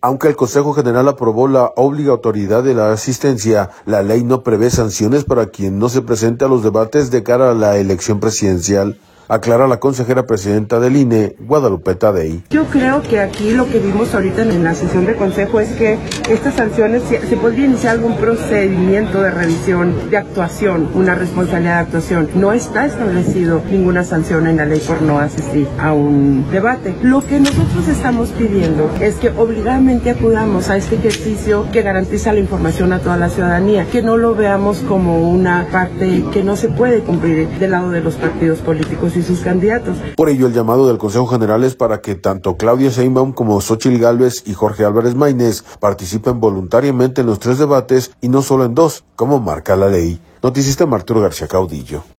Aunque el Consejo General aprobó la obligatoriedad de la asistencia, la ley no prevé sanciones para quien no se presente a los debates de cara a la elección presidencial. Aclara la consejera presidenta del INE, Guadalupe Tadei. Yo creo que aquí lo que vimos ahorita en la sesión de consejo es que estas sanciones se podría iniciar algún procedimiento de revisión, de actuación, una responsabilidad de actuación. No está establecido ninguna sanción en la ley por no asistir a un debate. Lo que nosotros estamos pidiendo es que obligadamente acudamos a este ejercicio que garantiza la información a toda la ciudadanía, que no lo veamos como una parte que no se puede cumplir del lado de los partidos políticos y sus candidatos. Por ello, el llamado del Consejo General es para que tanto Claudia Sheinbaum como Xóchitl Gálvez y Jorge Álvarez Maínez participen voluntariamente en los 3 debates y no solo en 2, como marca la ley. Noticista Arturo García Caudillo.